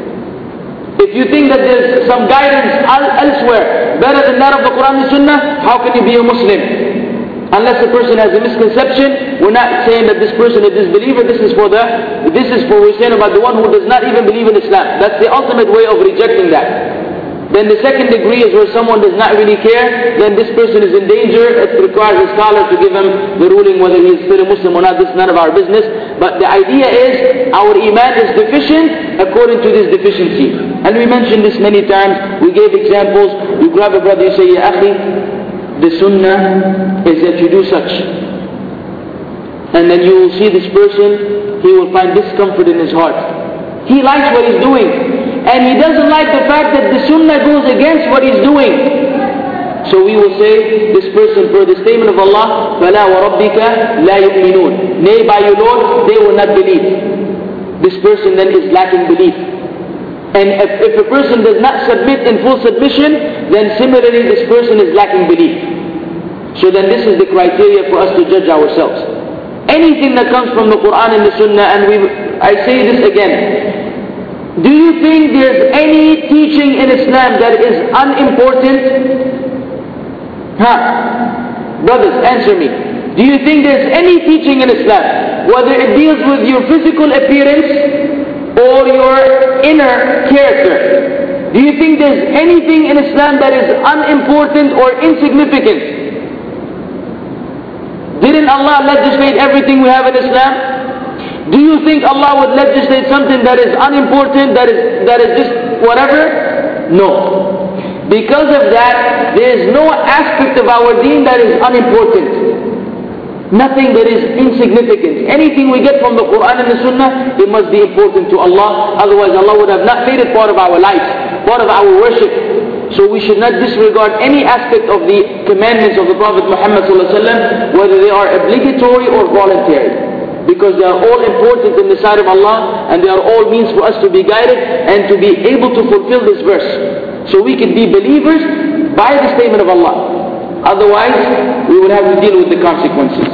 If you think that there's some guidance elsewhere better than that of the Quran and the Sunnah, how can you be a Muslim? Unless a person has a misconception, we're not saying that this person is disbeliever. This is for the, this is for we're saying about the one who does not even believe in Islam. That's the ultimate way of rejecting that. Then the second degree is where someone does not really care. Then this person is in danger. It requires a scholar to give him the ruling whether he is still a Muslim or not. This is none of our business. But the idea is our Iman is deficient according to this deficiency. And we mentioned this many times. We gave examples. You grab a brother, you say, Ya akhi, the Sunnah is that you do such. And then you will see this person, he will find discomfort in his heart. He likes what he's doing. And he doesn't like the fact that the Sunnah goes against what he's doing. So we will say, this person, per the statement of Allah, فَلَا وَرَبِّكَ لَا يُؤْمِنُونَ. Nay, by your Lord, they will not believe. This person then is lacking belief. And if, if a person does not submit in full submission, then similarly this person is lacking belief. So then this is the criteria for us to judge ourselves. Anything that comes from the Quran and the Sunnah, and we, I say this again, do you think there's any teaching in Islam that is unimportant? Huh? Brothers, answer me. Do you think there's any teaching in Islam, whether it deals with your physical appearance or your inner character? Do you think there's anything in Islam that is unimportant or insignificant? Didn't Allah legislate everything we have in Islam? Do you think Allah would legislate something that is unimportant, that is, that is just whatever? No. Because of that, there is no aspect of our deen that is unimportant. Nothing that is insignificant. Anything we get from the Quran and the Sunnah, it must be important to Allah. Otherwise Allah would have not made it part of our life, part of our worship. So we should not disregard any aspect of the commandments of the Prophet Muhammad sallallahu alaihi wasallam, whether they are obligatory or voluntary. Because they are all important in the sight of Allah, and they are all means for us to be guided and to be able to fulfill this verse. So we can be believers by the statement of Allah. Otherwise, we would have to deal with the consequences.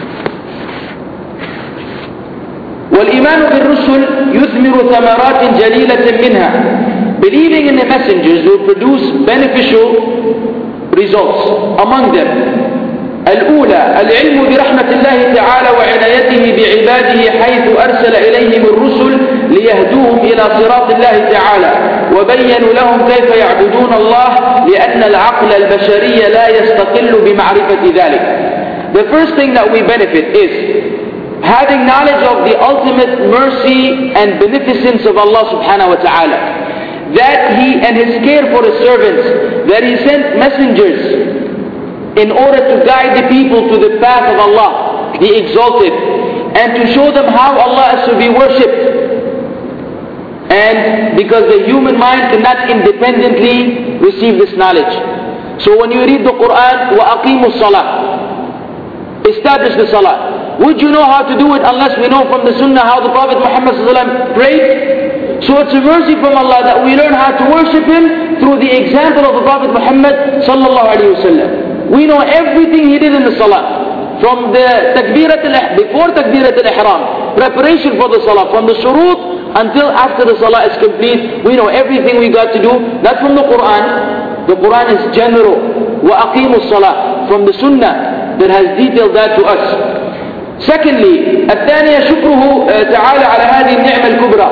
وَالْإِيمَانُ بِالرُّسُلِ يُثْمِرُ ثَمَرَاتٍ جَلِيلَةٍ مِنْهَا. Believing in the messengers will produce beneficial results. Among them, الأولى العلم برحمة الله تعالى وعنايته بعباده حيث أرسل إليهم الرسل ليهدوهم إلى صراط الله تعالى وبينوا لهم كيف يعبدون الله لأن العقل البشري لا يستقل بمعرفة ذلك. The first thing that we benefit is having knowledge of the ultimate mercy and beneficence of Allah subhanahu wa ta'ala. That He and His care for His servants, that He sent messengers in order to guide the people to the path of Allah, the exalted, and to show them how Allah is to be worshipped. And because the human mind cannot independently receive this knowledge. So when you read the Quran, وَأَقِيمُوا الصَّلَاةِ, establish the salah. Would you know how to do it unless we know from the Sunnah how the Prophet Muhammad sallallahu alaihi wasallam prayed? So it's a mercy from Allah that we learn how to worship Him through the example of the Prophet Muhammad sallallahu alaihi wasallam. We know everything he did in the salah, from the takbirat al before takbirat al-ihram, preparation for the salah, from the shurut until after the salah is complete. We know everything we got to do, not from the Quran. The Quran is general. وَأَقِيمُوا الصَّلَاةِ, from the Sunnah that has detailed that to us. Secondly, الثانية شكره تعالى على هذه النعمة الكبرى.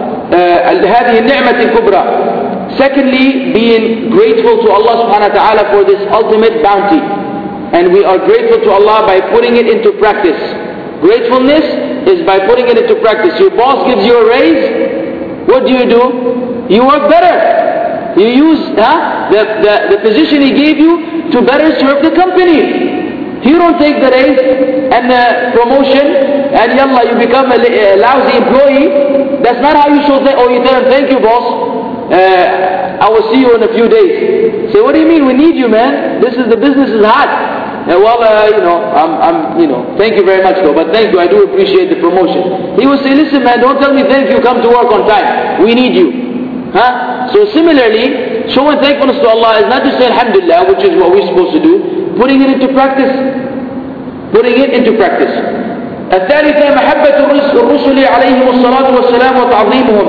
هذه النعمة الكبرى. Secondly, being grateful to Allah subhanahu wa ta'ala for this ultimate bounty. And we are grateful to Allah by putting it into practice. Gratefulness is by putting it into practice. Your boss gives you a raise, what do you do? You work better. You use huh, the, the, the position he gave you to better serve the company. You don't take the raise and the promotion and yalla, you become a, a lousy employee. That's not how you show that. Oh, you tell him, thank you boss, uh, I will see you in a few days. Say, what do you mean? We need you, man. This is, the business is hot. Uh, well, uh, you know, I'm, I'm, you know, thank you very much though, but thank you, I do appreciate the promotion. He will say, listen man, don't tell me thank you, come to work on time. We need you. Huh? So similarly, showing thankfulness to Allah is not just saying alhamdulillah, which is what we're supposed to do, putting it into practice. Putting it into practice. الثالثة محبة الرسل عليهم الصلاة والسلام وتعظيمهم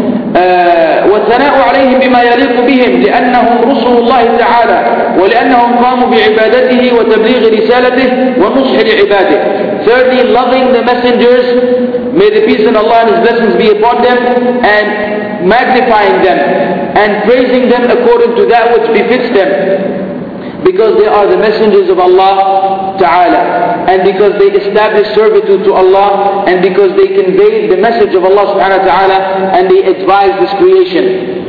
آه والثناء عليهم بما يليق بهم لأنهم رسل الله تعالى ولأنهم قاموا بعبادته وتبليغ رسالته ونصح لعباده. Thirdly, loving the messengers, may the peace of Allah and His blessings be upon them, and magnifying them and praising them according to that which befits them, because they are the messengers of Allah Ta'ala, and because they establish servitude to Allah, and because they convey the message of Allah Subhanahu Wa Ta'ala, and they advise this creation.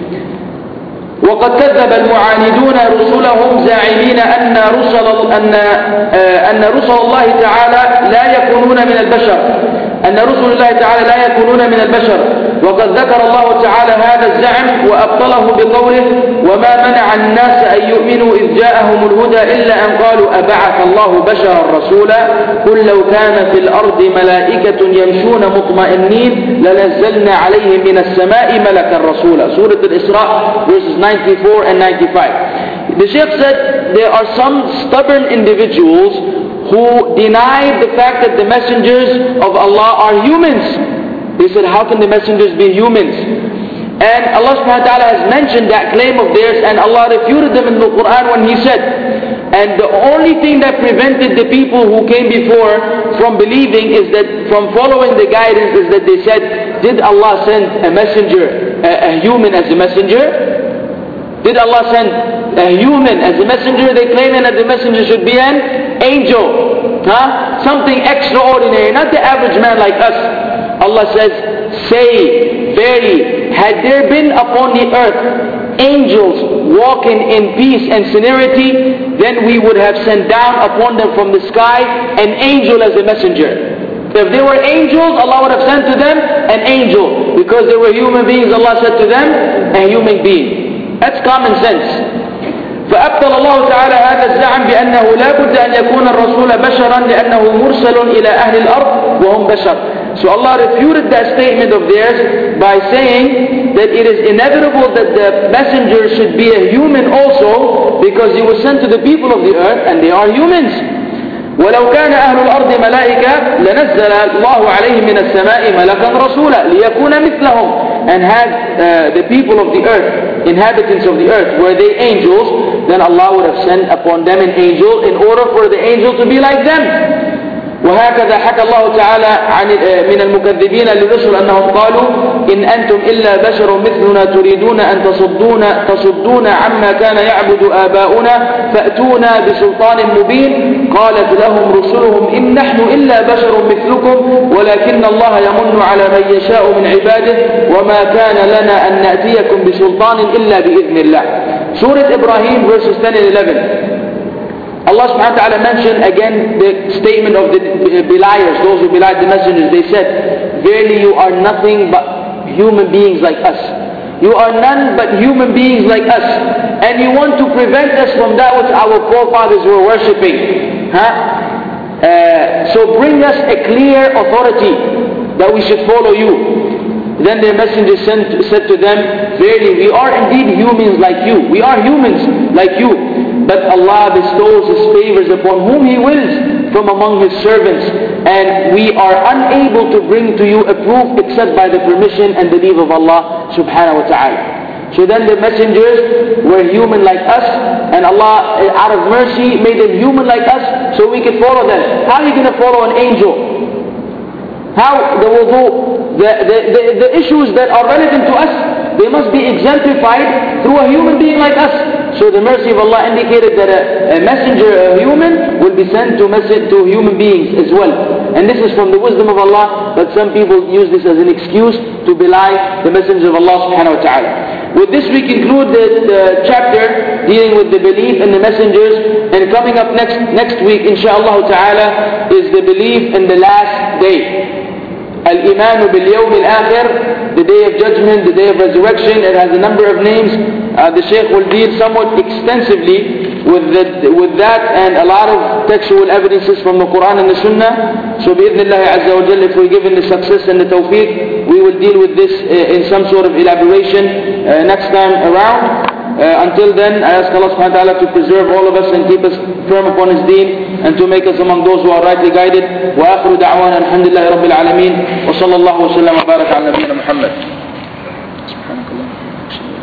وقد كذب المعاندون رسلهم زاعمين أن رسل أن أن رسل الله تعالى لا يكونون من البشر أن رسل الله تعالى لا يكونون من البشر وقد ذكر الله تعالى هذا الزعم وأبطله بقوله وما منع الناس أن يؤمنوا إذ جاءهم الهدى إلا أن قالوا أبعث الله بشرا رسولا قل لو كان في الأرض ملائكة يمشون مطمئنين لنزلنا عليهم من السماء ملكا رسولا. Surah Al-Isra verses ninety-four and ninety-five. The Shaykh said there are some stubborn individuals who deny the fact that the messengers of Allah are humans. They said, how can the messengers be humans? And Allah subhanahu wa ta'ala has mentioned that claim of theirs, and Allah refuted them in the Quran when He said, and the only thing that prevented the people who came before from believing is that, from following the guidance, is that they said, did Allah send a messenger, a, a human as a messenger? Did Allah send a human as a messenger? They claim that the messenger should be an angel. Huh? Something extraordinary, not the average man like us. Allah says, say, verily, had there been upon the earth angels walking in peace and serenity, then we would have sent down upon them from the sky an angel as a messenger. If they were angels, Allah would have sent to them an angel. Because they were human beings, Allah said to them, a human being. That's common sense. فأبطل الله تعالى هذا الزعم بأنه لا بد أن يكون الرسول بشرا لأنه مرسل إلى أهل الأرض وهم بشر. So Allah refuted that statement of theirs by saying that it is inevitable that the messenger should be a human also, because he was sent to the people of the earth and they are humans. ولو كان أهل الأرض ملائكة لنزل الله عليهم من السماء ملكا رسولا ليكون مثلهم. And had uh, the people of the earth, inhabitants of the earth, were they angels, then Allah would have sent upon them an angel in order for the angel to be like them. وهكذا حكى الله تعالى عن من المكذبين للرسل أنهم قالوا إن أنتم إلا بشر مثلنا تريدون أن تصدون تصدون عما كان يعبد آباؤنا فأتونا بسلطان مبين قالت لهم رسلهم إن نحن إلا بشر مثلكم ولكن الله يمن على من يشاء من عباده وما كان لنا أن نأتيكم بسلطان إلا بإذن الله. Surah Ibrahim verses ten and eleven. Allah subhanahu wa ta'ala mentioned again the statement of the beliers, those who belied the messengers. They said, verily you are nothing but human beings like us. You are none but human beings like us. And you want to prevent us from that which our forefathers were worshipping. Huh? Uh, so bring us a clear authority that we should follow you. Then their messenger sent, said to them, verily we are indeed humans like you. We are humans like you. But Allah bestows His favors upon whom He wills. from among His servants, and we are unable to bring to you a proof except by the permission and the leave of Allah subhanahu wa ta'ala. So then the messengers were human like us, and Allah, out of mercy, made them human like us so we could follow them. How are you going to follow an angel? How the wudu, the, the, the, the issues that are relevant to us, they must be exemplified through a human being like us. So the mercy of Allah indicated that a, a messenger, a human, will be sent to message to human beings as well. And this is from the wisdom of Allah, but some people use this as an excuse to belie the messenger of Allah subhanahu wa ta'ala. With this we conclude the, the chapter dealing with the belief in the messengers, and coming up next next week inshaAllah ta'ala is the belief in the last day. Al-Imanu bil-Yawm al-Akhir, the day of judgment, the day of resurrection. It has a number of names. Uh, the Shaykh will deal somewhat extensively with, the, with that and a lot of textual evidences from the Quran and the Sunnah. So bi-idhnillahi azza wa jalla, if we're given the success and the tawfiq, we will deal with this uh, in some sort of elaboration uh, next time around. Uh, until then, I ask Allah subhanahu wa ta'ala to preserve all of us and keep us firm upon His deen, and to make us among those who are rightly guided. Wa akhiru da'wana alhamdulillahi rabbil alameen, wa sallallahu wa sallam wa baraka ala nabiyyina Muhammad.